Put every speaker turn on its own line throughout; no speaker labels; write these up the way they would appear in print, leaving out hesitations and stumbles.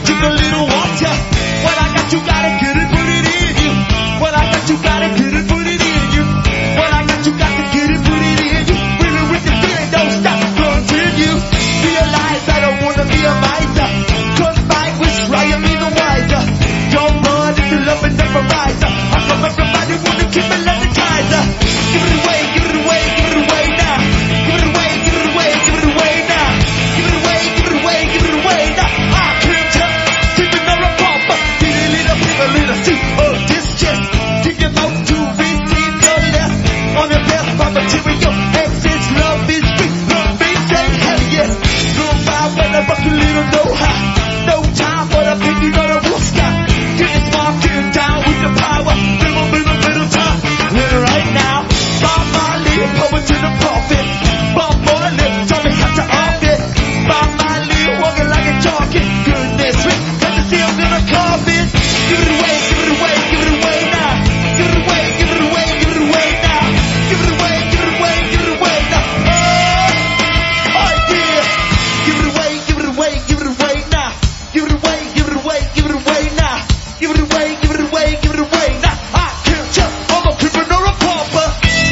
drink a little water. What I got, you gotta get it, put it in you. What I got, you gotta get it, put it in you. What I got, you got to get it, put it in you. Really with the fear, don't stop, continue. Realize I don't wanna be a miser. Cause fight was right, I'm even wiser. Don't run if you love it, never rise. How come everybody wanna keep it like the Kaiser? Give it away, give it away, give it away now. Give it away, give it away, give it away now. Give it away, give it away, give it away now. I can't tell, keeping on a bumper. Get a little see, oh, this just keep your mouth to receive your less. On the best by material, excess love is free. Love me, say hell yeah. Look out when I rock a little know-how. No time for the picking on the roof sky. Get it smart, get it down with the power. Little time, little right now. Bob Marley, poet to the prophet. Bob Marley, tell me how to off it. Bob Marley, walking like a talking. Goodness, sweet, got to see him in a carpet. Give it away, give it away, give it away now. Give it away, give it away, give it away now. Give it away, give it away, give it away now. Oh yeah. Give it away, give it away, give it away now. Give it away, give it away, give it away now. Give it away, give it away, give it away now. I can't tell, I'm a creeper nor a pauper.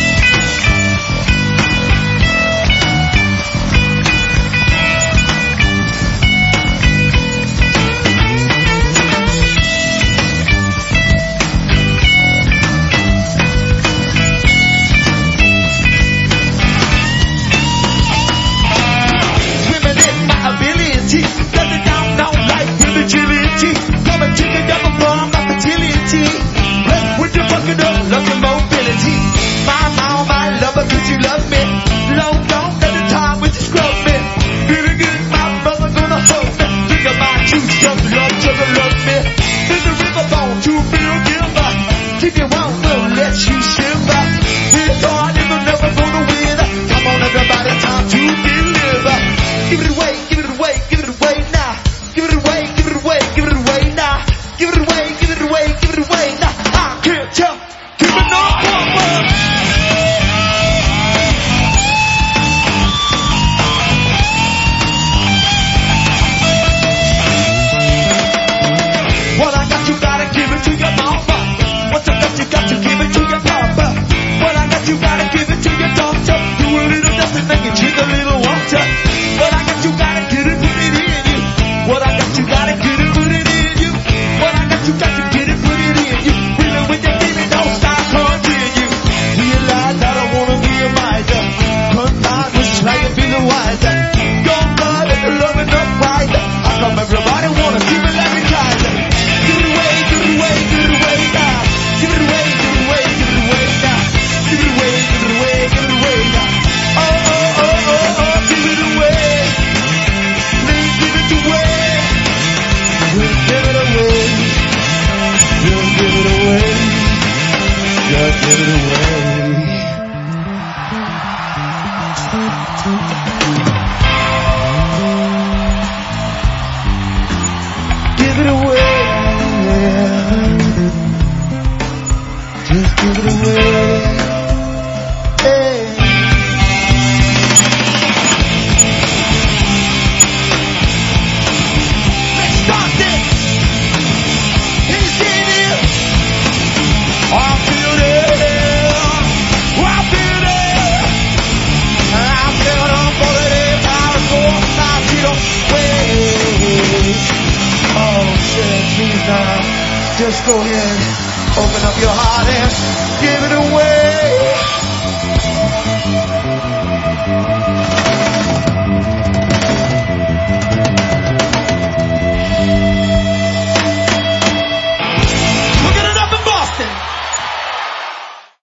Swimming in my ability, nothing down like agility. Come and take a double bomb like fertility. Play with the bucket up, love your mobility. My lover, cause you love me. Long gone at the time with you scrub me. Good, my brother gonna hold me. Think about you, just love me. In the river bone to feel giver. Keep you warm, will let you shiver. It's hard, it'll never go to win. Come on everybody, time to deliver. Give it away, give it away, give it away now. Give it away, give it away, give it away now. Give it away, give it away, give it away now. I can't tell, keep it on forward. What I got, you gotta give it to your mama. What I got, you got to give it to your papa. What I got, you gotta give it to your doctor. Do a little dust and make it drink a little water. What I got, you gotta get it, put it in you. What I got, you gotta get it, put it in you. What I got, you got to get it, put it in you. Really with the feeling, don't stop, continue. Realize I don't wanna be a miser. Cause I was trying to be the wiser. Don't love if you're loving up wiser. How come everybody wanna keep it like a Kaiser? Give it away, give it away, give it away now. Give it away, give it away, give it away now. Give it away, give it away, give it away now. Oh, give it away. Please give it away. We'll give it away. We'll give it away. Just give it away. Give it away. Just give it away. Hey. Let's start this. He's in here. I feel it. I feel it. I feel it for the power source. I feel it. Oh shit, please now. Just go ahead. Open up your heart and give it away.